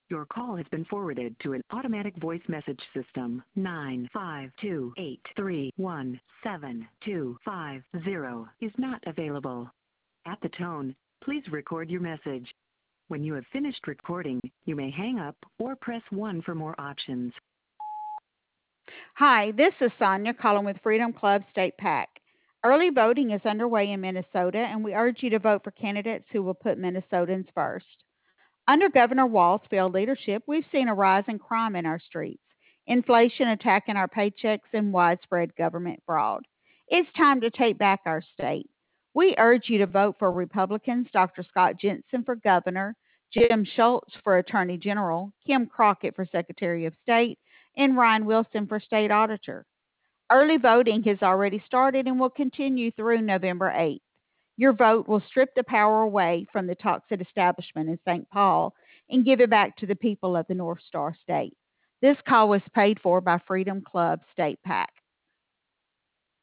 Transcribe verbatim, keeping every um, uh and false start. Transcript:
Your call has been forwarded to an automatic voice message system. nine five two eight three one seven two five zero is not available. At the tone, please record your message. When you have finished recording, you may hang up or press one for more options. Hi, this is Sonia calling with Freedom Club State PAC. Early voting is underway in Minnesota, and we urge you to vote for candidates who will put Minnesotans first. Under Governor Walz's failed leadership, we've seen a rise in crime in our streets, inflation attacking our paychecks, and widespread government fraud. It's time to take back our state. We urge you to vote for Republicans Doctor Scott Jensen for governor, Jim Schultz for attorney general, Kim Crockett for secretary of state, and Ryan Wilson for state auditor. Early voting has already started and will continue through November eighth. Your vote will strip the power away from the toxic establishment in Saint Paul and give it back to the people of the North Star State. This call was paid for by Freedom Club State PAC.